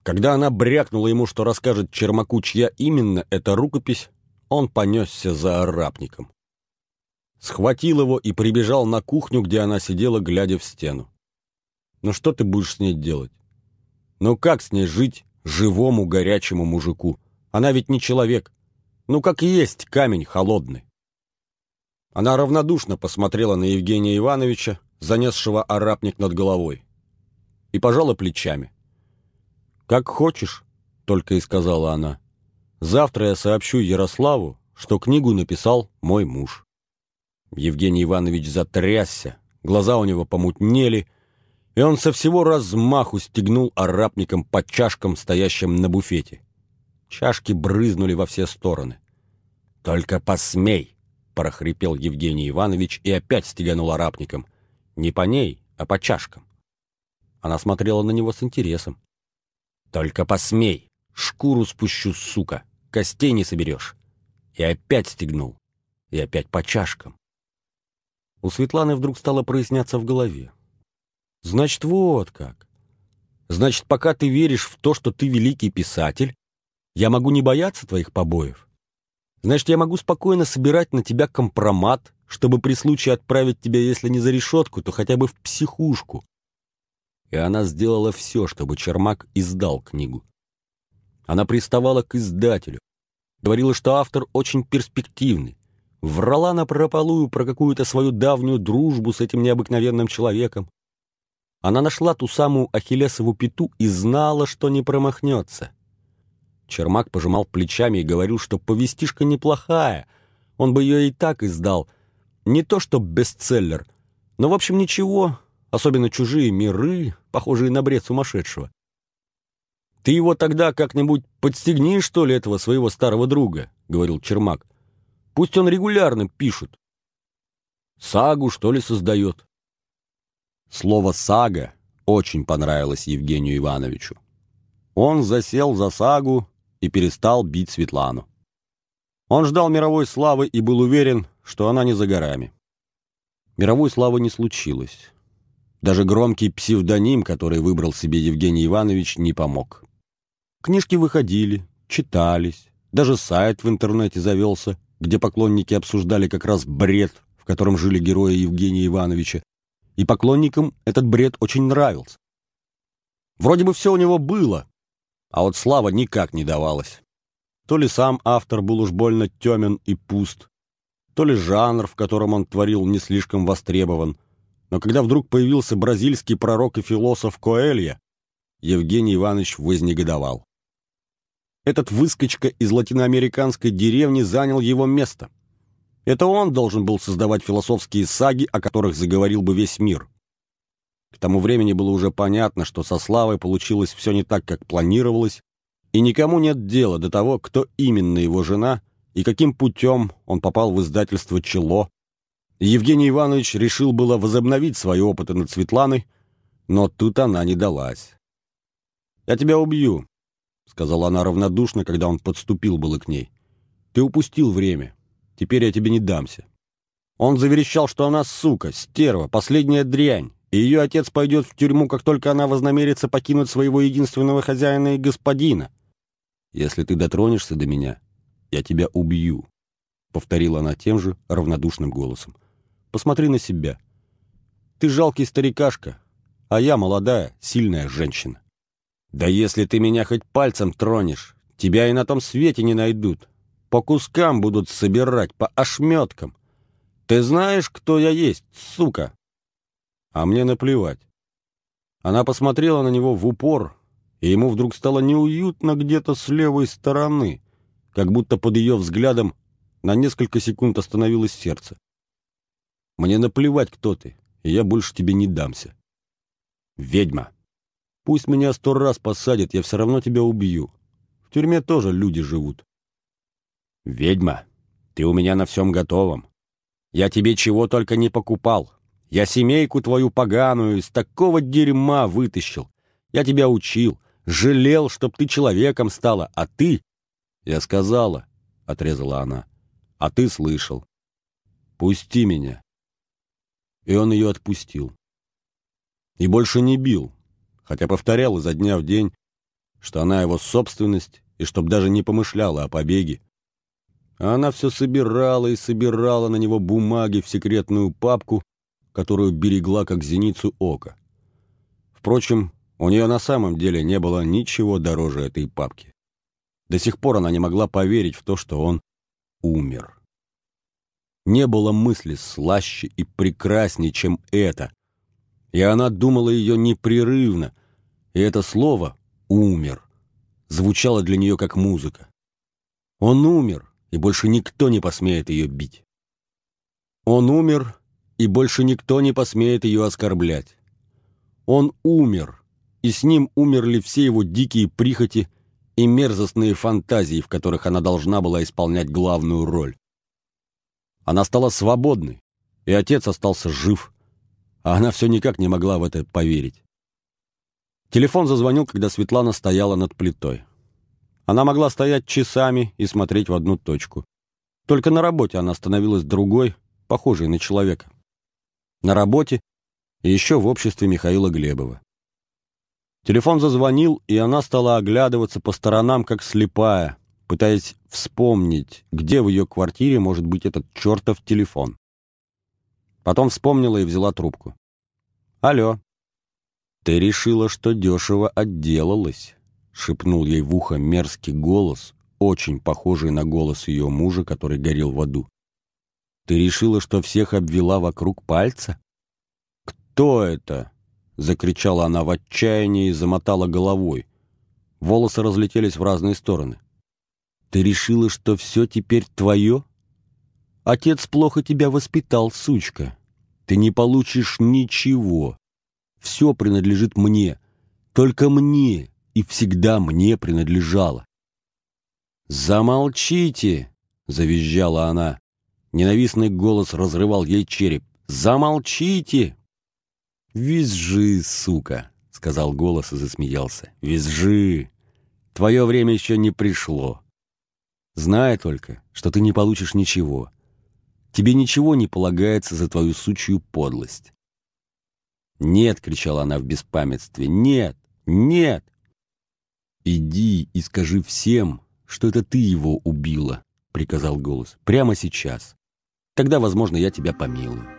Когда она брякнула ему, что расскажет Чермаку, чья именно эта рукопись, он понесся за арапником. Схватил его и прибежал на кухню, где она сидела, глядя в стену. «Ну что ты будешь с ней делать? Ну как с ней жить живому горячему мужику? Она ведь не человек. Ну как есть камень холодный». Она равнодушно посмотрела на Евгения Ивановича, занесшего арапник над головой, и пожала плечами. «Как хочешь», — только и сказала она. «Завтра я сообщу Ярославу, что книгу написал мой муж». Евгений Иванович затрясся, глаза у него помутнели, и он со всего размаху стегнул арапником по чашкам, стоящим на буфете. Чашки брызнули во все стороны. «Только посмей!» — прохрипел Евгений Иванович и опять стеганул арапником. Не по ней, а по чашкам. Она смотрела на него с интересом. «Только посмей! Шкуру спущу, сука! Костей не соберешь!» И опять стегнул. И опять по чашкам. У Светланы вдруг стало проясняться в голове. «Значит, вот как. Значит, пока ты веришь в то, что ты великий писатель, я могу не бояться твоих побоев. Значит, я могу спокойно собирать на тебя компромат, чтобы при случае отправить тебя, если не за решетку, то хотя бы в психушку». И она сделала все, чтобы Чермак издал книгу. Она приставала к издателю, говорила, что автор очень перспективный, врала напропалую про какую-то свою давнюю дружбу с этим необыкновенным человеком. Она нашла ту самую ахиллесову пяту и знала, что не промахнется. Чермак пожимал плечами и говорил, что повестишка неплохая, он бы ее и так издал. Не то что бестселлер, но в общем ничего, особенно «Чужие миры», похожие на бред сумасшедшего. «Ты его тогда как-нибудь подстегни, что ли, этого своего старого друга», — говорил Чермак. «Пусть он регулярно пишет. Сагу, что ли, создает». Слово «сага» очень понравилось Евгению Ивановичу. Он засел за сагу и перестал бить Светлану. Он ждал мировой славы и был уверен, что она не за горами. Мировой славы не случилось. Даже громкий псевдоним, который выбрал себе Евгений Иванович, не помог. Книжки выходили, читались, даже сайт в интернете завелся, где поклонники обсуждали как раз бред, в котором жили герои Евгения Ивановича, и поклонникам этот бред очень нравился. Вроде бы все у него было, а вот слава никак не давалась. То ли сам автор был уж больно темен и пуст, то ли жанр, в котором он творил, не слишком востребован. Но когда вдруг появился бразильский пророк и философ Коэльо, Евгений Иванович вознегодовал. Этот выскочка из латиноамериканской деревни занял его место. Это он должен был создавать философские саги, о которых заговорил бы весь мир. К тому времени было уже понятно, что со Славой получилось все не так, как планировалось, и никому нет дела до того, кто именно его жена и каким путем он попал в издательство «Чело». Евгений Иванович решил было возобновить свои опыты над Светланой, но тут она не далась. «Я тебя убью», — сказала она равнодушно, когда он подступил было к ней. «Ты упустил время. Теперь я тебе не дамся». Он заверещал, что она сука, стерва, последняя дрянь, и ее отец пойдет в тюрьму, как только она вознамерится покинуть своего единственного хозяина и господина. «Если ты дотронешься до меня, я тебя убью», — повторила она тем же равнодушным голосом. «Посмотри на себя. Ты жалкий старикашка, а я молодая, сильная женщина. Да если ты меня хоть пальцем тронешь, тебя и на том свете не найдут. По кускам будут собирать, по ошметкам. Ты знаешь, кто я есть, сука?» А мне наплевать. Она посмотрела на него в упор, и ему вдруг стало неуютно где-то с левой стороны, как будто под ее взглядом на несколько секунд остановилось сердце. «Мне наплевать, кто ты, и я больше тебе не дамся. Ведьма. Пусть меня 100 раз посадят, я все равно тебя убью. В тюрьме тоже люди живут. Ведьма, ты у меня на всем готовом. Я тебе чего только не покупал. Я семейку твою поганую из такого дерьма вытащил. Я тебя учил, жалел, чтоб ты человеком стала, а ты...» «Я сказала», — отрезала она, — «а ты слышал. Пусти меня». И он ее отпустил. И больше не бил, хотя повторял изо дня в день: что она его собственность, и чтоб даже не помышляла о побеге. А она все собирала и собирала на него бумаги в секретную папку, которую берегла как зеницу ока. Впрочем, у нее на самом деле не было ничего дороже этой папки. До сих пор она не могла поверить в то, что он умер. Не было мысли слаще и прекрасней, чем это. И она думала ее непрерывно, и это слово «умер» звучало для нее как музыка. Он умер, и больше никто не посмеет ее бить. Он умер, и больше никто не посмеет ее оскорблять. Он умер, и с ним умерли все его дикие прихоти и мерзостные фантазии, в которых она должна была исполнять главную роль. Она стала свободной, и отец остался жив, а она все никак не могла в это поверить. Телефон зазвонил, когда Светлана стояла над плитой. Она могла стоять часами и смотреть в одну точку. Только на работе она становилась другой, похожей на человека. На работе и еще в обществе Михаила Глебова. Телефон зазвонил, и она стала оглядываться по сторонам, как слепая, пытаясь вспомнить, где в ее квартире может быть этот чертов телефон. Потом вспомнила и взяла трубку. «Алло». «Ты решила, что дешево отделалась», — шепнул ей в ухо мерзкий голос, очень похожий на голос ее мужа, который горел в аду. «Ты решила, что всех обвела вокруг пальца?» «Кто это?» — закричала она в отчаянии и замотала головой. Волосы разлетелись в разные стороны. «Ты решила, что все теперь твое? Отец плохо тебя воспитал, сучка. Ты не получишь ничего. Все принадлежит мне, только мне, и всегда мне принадлежало». «Замолчите!» — завизжала она. Ненавистный голос разрывал ей череп. «Замолчите!» «Визжи, сука!» — сказал голос и засмеялся. «Визжи! Твое время еще не пришло. Знай только, что ты не получишь ничего. Тебе ничего не полагается за твою сучью подлость». «Нет!» — кричала она в беспамятстве. «Нет! Нет!» «Иди и скажи всем, что это ты его убила», — приказал голос. «Прямо сейчас. Тогда, возможно, я тебя помилую».